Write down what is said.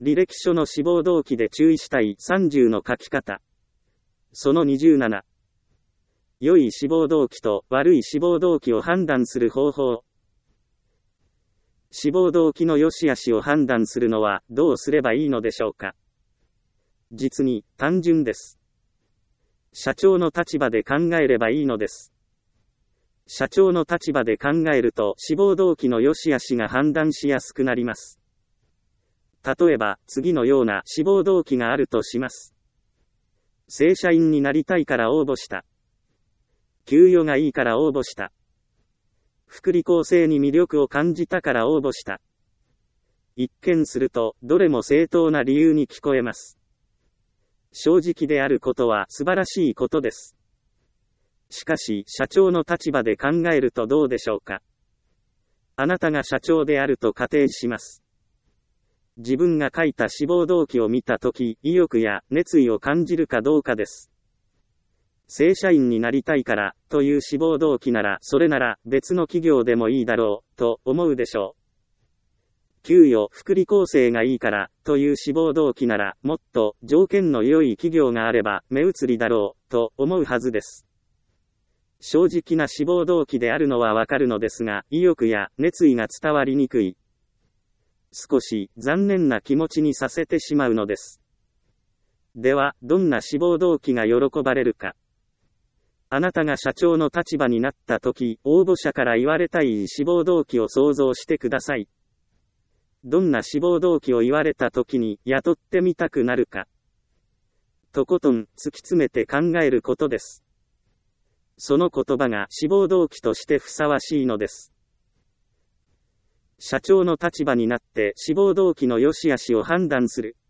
履歴書の志望動機で注意したい30の書き方。その27。良い志望動機と悪い志望動機を判断する方法。志望動機の良し悪しを判断するのはどうすればいいのでしょうか。実に単純です。社長の立場で考えればいいのです。社長の立場で考えると志望動機の良し悪しが判断しやすくなります。例えば次のような志望動機があるとします。正社員になりたいから応募した。給与がいいから応募した。福利厚生に魅力を感じたから応募した。一見するとどれも正当な理由に聞こえます。正直であることは素晴らしいことです。しかし社長の立場で考えるとどうでしょうか。あなたが社長であると仮定します。自分が書いた志望動機を見たとき、意欲や熱意を感じるかどうかです。正社員になりたいからという志望動機なら、それなら別の企業でもいいだろうと思うでしょう。給与・福利厚生がいいからという志望動機なら、もっと条件の良い企業があれば目移りだろうと思うはずです。正直な志望動機であるのはわかるのですが、意欲や熱意が伝わりにくい。少し残念な気持ちにさせてしまうのです。では、どんな志望動機が喜ばれるか。あなたが社長の立場になったとき、応募者から言われたい志望動機を想像してください。どんな志望動機を言われたときに雇ってみたくなるか。とことん突き詰めて考えることです。その言葉が志望動機としてふさわしいのです。社長の立場になって志望動機の良し悪しを判断する。